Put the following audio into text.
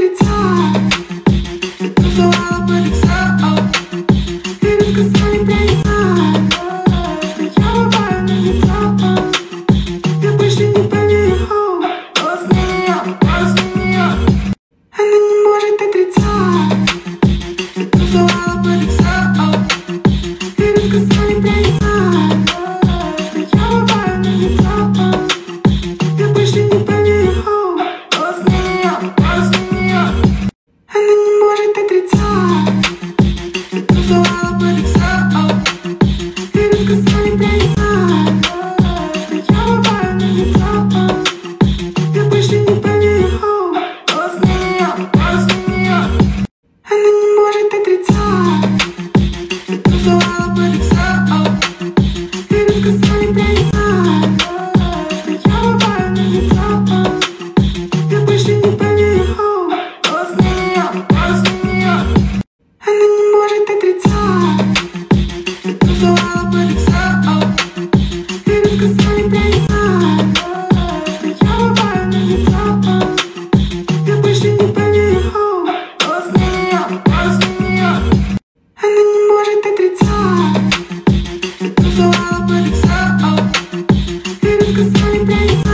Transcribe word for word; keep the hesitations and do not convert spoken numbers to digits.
отрицать. Ты танцевала по лицу и рассказали про лица, что я бываю на лицо. Я больше не поверю. После нее, после нее она не может отрицать. Ты танцевала по лицу и рассказали про лица, что я бываю на лицо. Я больше не поверю. После нее, после нее она не может отрицать. Ты танцевала по лицу и рассказали про лица, что я бываю на лицо. Я больше не поверю. После нее, после нее она не может отрицать. Ты танцевала по лицу и рассказали про лица, что я бываю на лицо. Я больше не поверю. После нее, после нее она не может отрицать. Ты танцевала по лицу и рассказали про лица, что я бываю на лицо. Я больше не поверю. После нее, после нее она не может отрицать. Ты танцевала по лицу и рассказали про лица.